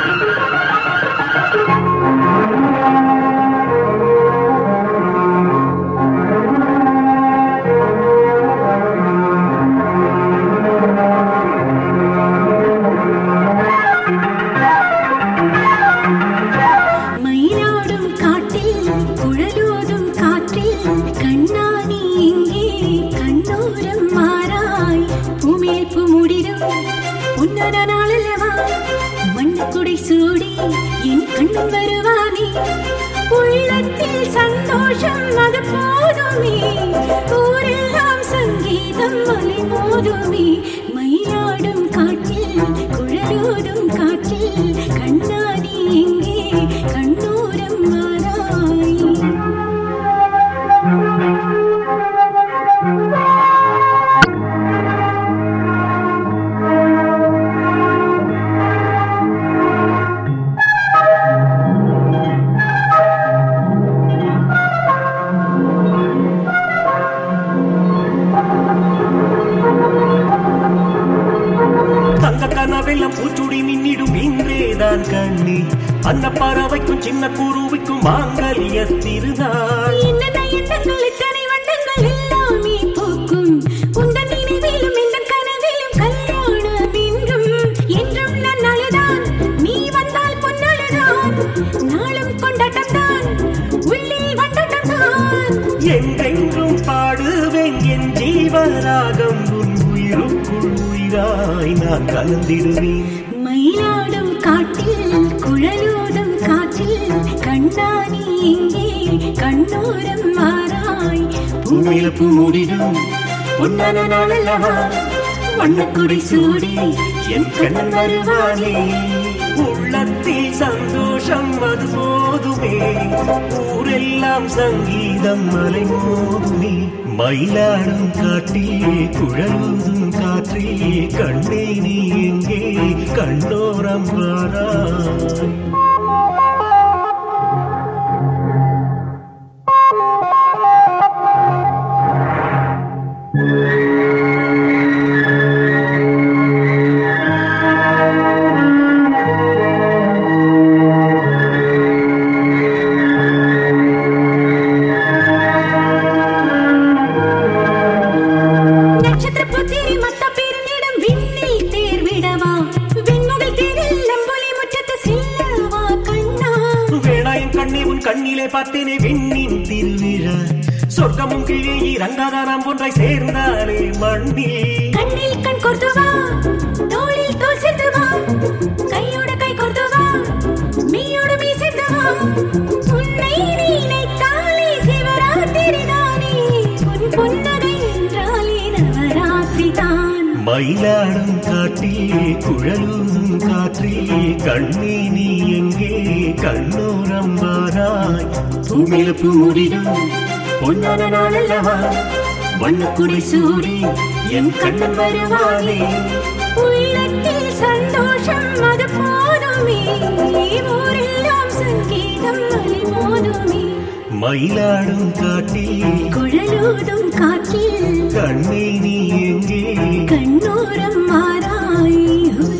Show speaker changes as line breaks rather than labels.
மண்ணுக்குடை சூடி என் கண்ணன் வருவானே, உள்ளத்தில் சந்தோஷம் அது போதுமே, ஊரெல்லாம் சங்கீதம் மலை மோதுமே. மயிலாடும் காற்றில் குழலோதும் காற்றில் கண்ணாடி எங்கே கண்ணோரம் மாறாய்.
கனவெல்லாம் பூச்சுடி மின்னிடும் இன்றேதான் கண்ணி, அன்ன பறவைக்கும் சின்ன குருவிக்கும் மாங்கல்ய திருநாள்.
என்னென்ன எண்ணங்கள் இத்தனை வண்ணங்கள் எல்லாமே போக்கும், உந்தன் நினைவிலும் இந்த கனவிலும் கல்யாணம் என்றும் நான் அழுதான், நீ வந்தால் பொன்னழுதான், நாளும் கொண்டாட்டம் தான் உள்ளில் வண்டாட்டம் தான்.
என்றென்றும் பாடுவேன் என் ஜீவராகம், உன் உயிருக்குள் உயிராய் நான் கலந்திடுவேன்.
மயிலாடும் காட்டில் குழலோதும் காற்றில் கண்ணாடி எங்கே கண்ணோரம் மாறாய்.
பூமியில பூ மூடிடும் பொன்னான நாளல்லவா, வண்ணக்குடை சூடி என் கண்ணன் வருவானே, உள்ளத்தில் சந்தோஷம் அது போதுமே, ஊரெல்லாம் சங்கீதம் மலை மோதுமே. மயிலாடும் காட்டில் குழலோதும் காற்றில் கண்ணே நீ எங்கே கண்ணோரம் வாராய். கண்ணிலே பார்த்தேனே விண்ணின் திருவிழா, சொர்க்கமும் கிழி ரங்காதானம் ஒன்றாய் சேர்ந்தாலே மண்ணில்.
கண்ணில் கண் கோர்த்து வா, தோளில் தோள் சேர்த்து வா, கையோட கை கோர்த்து வா, மெய்யோடு மெய் சேர்த்து வா. உன்னை நினைத்தாலே சிவராத்திரி தானே, உன் புன்னகை என்றாலே நவராத்திரி தான்.
மயிலாடும் காட்டில் குழலூதும் காற்றில் கண்ணே நீ எங்கே கண்ணோரம் வாராய். பூமியில பூ மூடிடும் பொன்னான நாளல்லவா, வண்ணக்குடை சூடி என் கண்ணன் வருவானே,
உள்ளத்தில் சந்தோஷம் அது போதுமே, ஊரெல்லாம் சங்கீதம் மலை மோதுமே.
மயிலாடும் காட்டில்
குழலோதும் காற்றில்
கண்ணே நீ எங்கே
கண்ணோரம் மாறாய்.